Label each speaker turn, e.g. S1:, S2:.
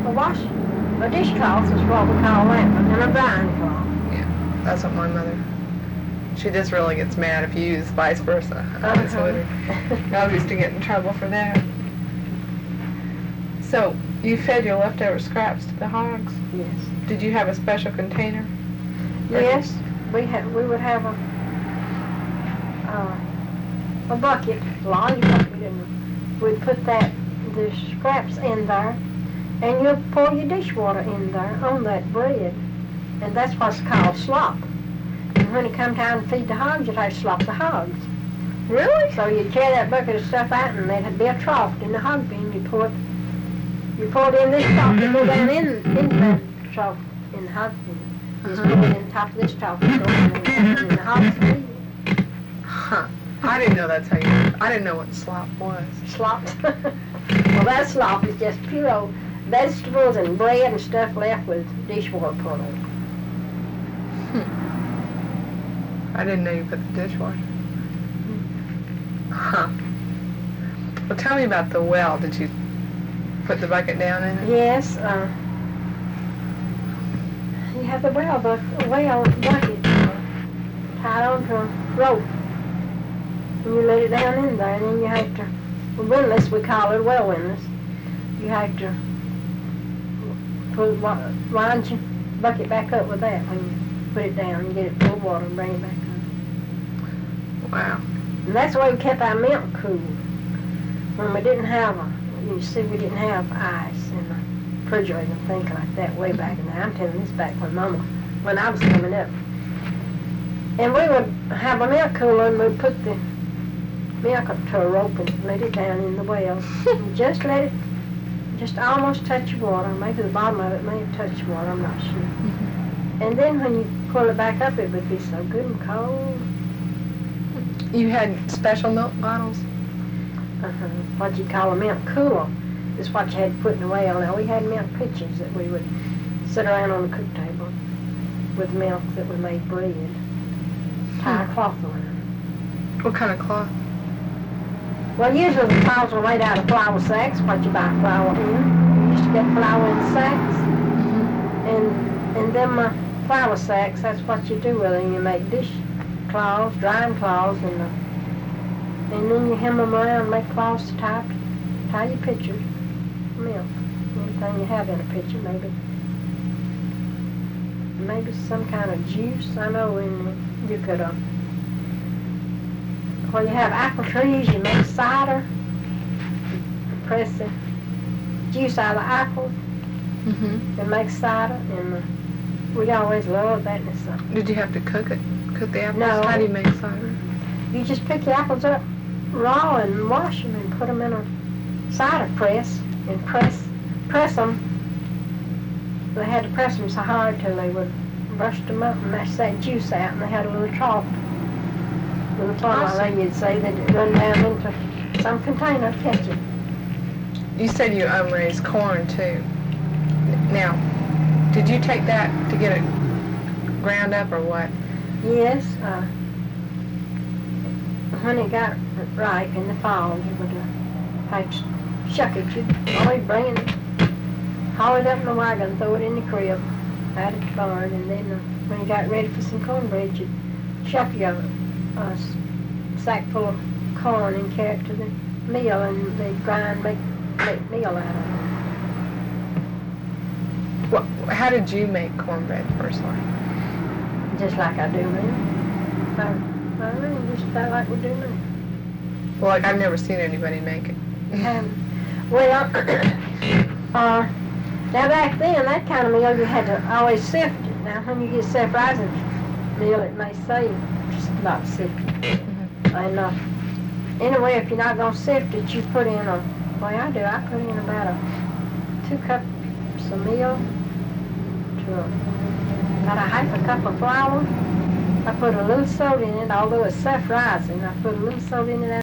S1: A dishcloth is what we call that, and a drying cloth.
S2: Yeah, that's what my mother. She just really gets mad if you use vice versa. I always would. I used to get in trouble for that. So, you fed your leftover scraps to the hogs?
S1: Yes.
S2: Did you have a special container?
S1: Yes, we would have a bucket, a large bucket, and we'd put the scraps in there, and you'll pour your dishwater in there on that bread, and that's what's called slop. And when it come time to feed the hogs, you'd have to slop the hogs.
S2: Really?
S1: So you'd carry that bucket of stuff out, and there'd be a trough in the hog bin. You pour it in this trough, you go down in that trough in the hog bin. You just pour it in the top of this trough, and go in the hogs feed.
S2: Huh. I didn't know that's how you. I didn't know what slop was.
S1: Slop? Well, that slop is just pure old vegetables and bread and stuff left with dishwater poured on.
S2: I didn't know you put the dishwasher. Huh. Well, tell me about the well. Did you put the bucket down in it?
S1: Yes. You have the well bucket tied onto a rope. And you let it down in there, and then you have to, windlass, we call it, well windlass. You have to wind your bucket back up with that when you put it down and get it full of water and bring it back up.
S2: Wow.
S1: And that's the way we kept our milk cool. When we didn't have we didn't have ice in the refrigerator and things like that way back in there. I'm telling this back when I was coming up. And we would have a milk cooler and we'd put the milk up to a rope and let it down in the well. And just let it almost touch water. Maybe the bottom of it may have touched water, I'm not sure.
S2: Mm-hmm.
S1: And then when you pull it back up, it would be so good and cold.
S2: You had special milk bottles?
S1: What you call a milk cooler is what you had to put in the well. Now, we had milk pitchers that we would sit around on the cook table with milk that we made bread. Tie a cloth around.
S2: What kind of cloth?
S1: Well, usually the cloths were made out of flour sacks, what you buy flour in. We used to get flour in sacks. Mm-hmm. And them flour sacks, that's what you do with them. You make dish cloths, drying cloths, and then you hem them around and make cloths to tie your pitchers, milk, anything you have in a pitcher, maybe some kind of juice. I know when you could, where you have apple trees, you make cider, you press the juice out of the apples,
S2: mm-hmm.
S1: and make cider, and we always loved that.
S2: Did you have to cook it? Cook the apples?
S1: No.
S2: How do you make cider?
S1: You just pick the apples up raw and wash them and put them in a cider press and press them. They had to press them so hard till they would burst them up and mash that juice out, and they had a little trough, little funnel, thing you'd say, they'd run down into some container to catch it.
S2: You said you raised corn too. Now, did you take that to get it ground up or what?
S1: Yes. When it got ripe in the fall, you would have to shuck it. You'd always bring it, haul it up in the wagon, throw it in the crib out at the barn, and then when you got ready for some cornbread, you'd shuck your sack full of corn and carry it to the mill, and they'd grind, make meal out of it.
S2: Well, how did you make cornbread personally?
S1: Just like I do now. I don't know, just about like we do now.
S2: Well, like, I've never seen anybody make it.
S1: Well, now back then, that kind of meal, you had to always sift it. Now, when you get self-rising meal, it may say just about sifting.
S2: Mm-hmm.
S1: And anyway, if you're not going to sift it, you put in I put in about 2 cups of meal to about a half a cup of flour. I put a little salt in it, although it's self-rising. I put a little salt in it